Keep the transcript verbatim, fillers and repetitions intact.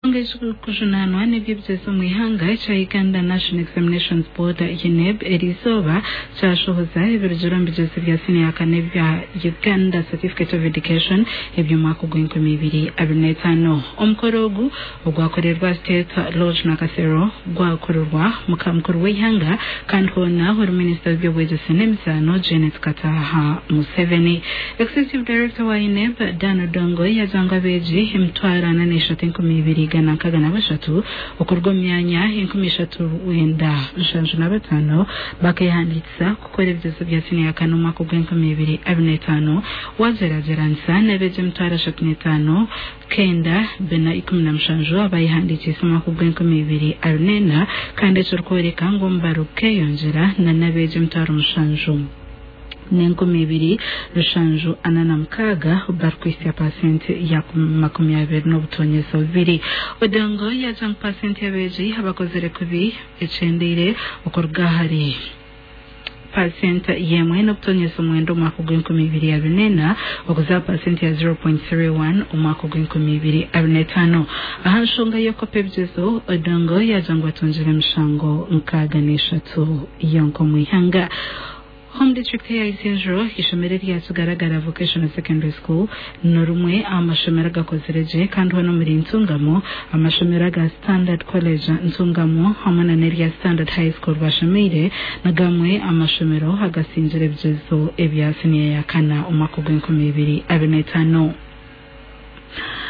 kujunanwa n'ibyo mu ihanga cya Uganda National Examinations Board U N E B erizoba cyashohoza ibirujura mbigeze bya senior kane bya Uganda Certificate of Education ibyo mwaka gw'inkomyi ibiri abiri na gatanu omukorogu ogwakorerwa State Lodge na Kasero gwakorerwa mukamukuru w'ihanga kandi hona hori Minister by'obwegese n'emisano Janet Kataha Museveni. Executive Director wa U N E B Dan Dongo yazanga beji imtwarana n'eshatu inkomyi ibiri na kagana bashatu ukorwa myanya inkumi eshatu wenda nshanju na batano bakayihanditsa gukora ibyezo bya senior kane umwaka gw'inkomyi ibiri abiri na gatanu wazerazeransa n'abeje mutwara eshatu na gatanu kenda bena ikumi na mushanju abayihandikisa umwaka gw'inkomyi ibiri abiri na kandi cyo kwereka ngo mbaruke yongera na n'abeje mutwara mushanju n'inkomyi ibiri rushanju anana mukaga barkwisi ya pasente ya makumyabiri n'ubutonyezo bibiri odongo yaje mu pasente yabeje abakozere kubi ecendire ukorwa hari pasente yemwe n'ubutonyezo mwendo umwaka gw'inkomyi ibiri abiri na okuza pasente ya zero point three one umwaka gw'inkomyi ibiri abiri na gatanu aha nshonga yo kopebyezo odongo yaje ngo atonjere mishango mukaga n'eshatu yonko mu ihanga. Home District ya Isenjoro ishomere rya Sugaragara Vocational Secondary School norumwe amashomera gakozereje kandi hano muri Ntungamo amashomera ga Standard College Ntungamo hamwe na Neria Standard High School bashomire nagamwe amashomero hagasinjire byezo ebya senior ya kana umwaka gw'inkomyi ibiri abiri na gatanu.